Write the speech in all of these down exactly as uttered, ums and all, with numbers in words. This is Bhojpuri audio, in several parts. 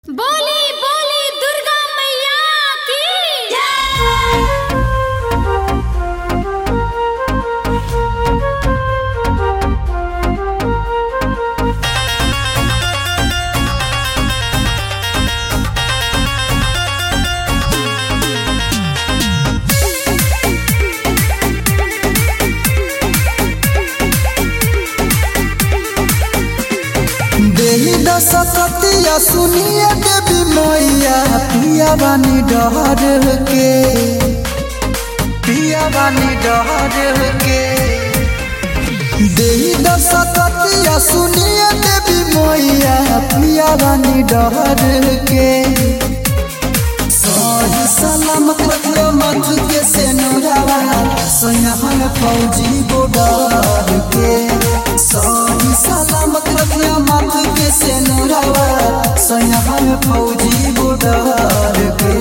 बोली बोली दुर्गा मैया की जय। देही दशकतिया सुनिए देवी मैया पिया बानी डहर के पिया बानी डहर के देही दशकतिया सुनिए देवी मैया पिया बानी डहर के सही सलामत रखियो मत के से नोरावा सोया फौजी बोडर के सही सलामत रखियो मत के से नोरावा सोया फौजी बोडर के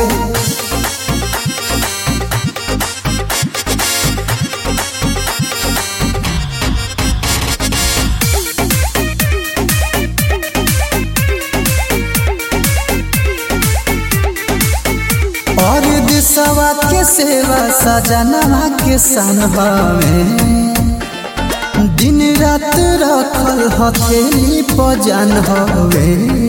और दिशवा के सेवा सजना के सनहावे दिन रात रखल हथेली पजन हवे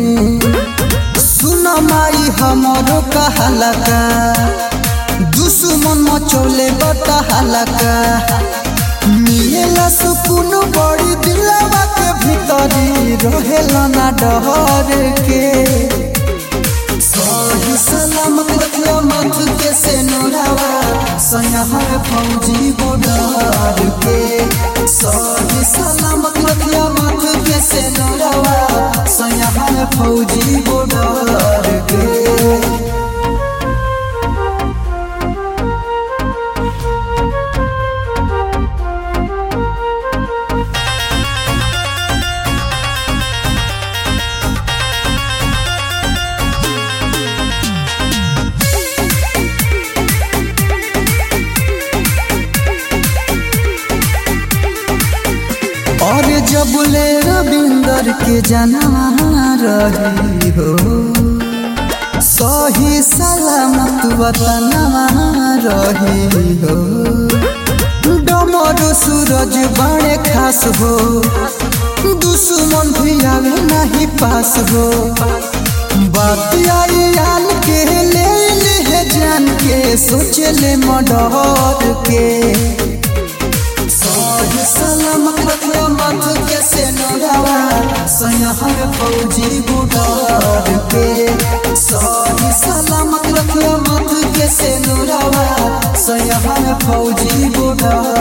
सुन माई हमरो कहलका दुश्मन मचोले बता हलका मिलेला सुकून बड़ी दिलवा के भीतरी रहेला ना डहर के सही सलामत रखियो मत के से नोरावा सोया फौजी बोडर के सही सलामत रखियो मत के से नोरावा सोया फौजी बोडर के और जब ले रविंदर के जनवा रही हो सही सलामत वतनवा रही हो डमरू सूरज बड़े खास हो दुश्मन भी आवे नहीं पास हो बात आई आन के ले ले जान के सोच ले मडर के सही सलामत रखियो मत के से नोरावा सोया फौजी बोडर के सही सलामत रखियो मत के से नोरावा सोया फौजी बोडर